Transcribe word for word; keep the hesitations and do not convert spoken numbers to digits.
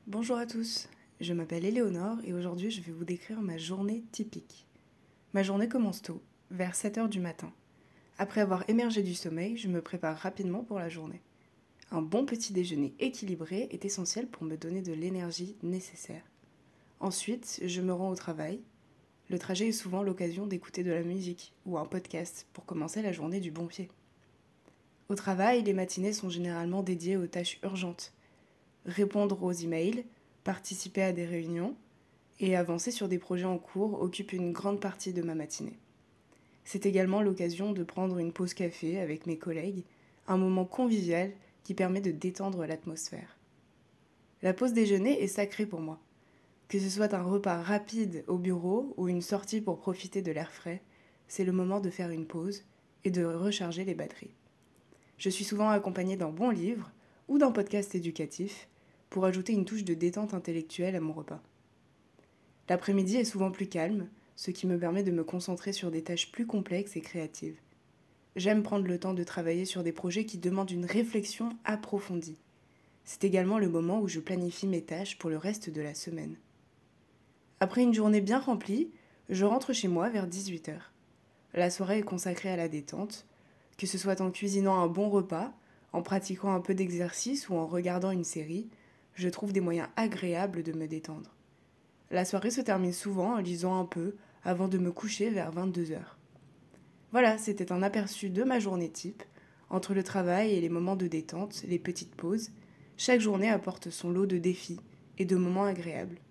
Bonjour à tous, je m'appelle Éléonore et aujourd'hui je vais vous décrire ma journée typique. Ma journée commence tôt, vers sept heures du matin. Après avoir émergé du sommeil, je me prépare rapidement pour la journée. Un bon petit déjeuner équilibré est essentiel pour me donner de l'énergie nécessaire. Ensuite, je me rends au travail. Le trajet est souvent l'occasion d'écouter de la musique ou un podcast pour commencer la journée du bon pied. Au travail, les matinées sont généralement dédiées aux tâches urgentes. Répondre aux emails, participer à des réunions et avancer sur des projets en cours occupe une grande partie de ma matinée. C'est également l'occasion de prendre une pause café avec mes collègues, un moment convivial qui permet de détendre l'atmosphère. La pause déjeuner est sacrée pour moi. Que ce soit un repas rapide au bureau ou une sortie pour profiter de l'air frais, c'est le moment de faire une pause et de recharger les batteries. Je suis souvent accompagnée d'un bon livre ou d'un podcast éducatif pour ajouter une touche de détente intellectuelle à mon repas. L'après-midi est souvent plus calme, ce qui me permet de me concentrer sur des tâches plus complexes et créatives. J'aime prendre le temps de travailler sur des projets qui demandent une réflexion approfondie. C'est également le moment où je planifie mes tâches pour le reste de la semaine. Après une journée bien remplie, je rentre chez moi vers dix-huit heures. La soirée est consacrée à la détente, que ce soit en cuisinant un bon repas, en pratiquant un peu d'exercice ou en regardant une série, je trouve des moyens agréables de me détendre. La soirée se termine souvent en lisant un peu avant de me coucher vers vingt-deux heures. Voilà, c'était un aperçu de ma journée type. Entre le travail et les moments de détente, les petites pauses, chaque journée apporte son lot de défis et de moments agréables.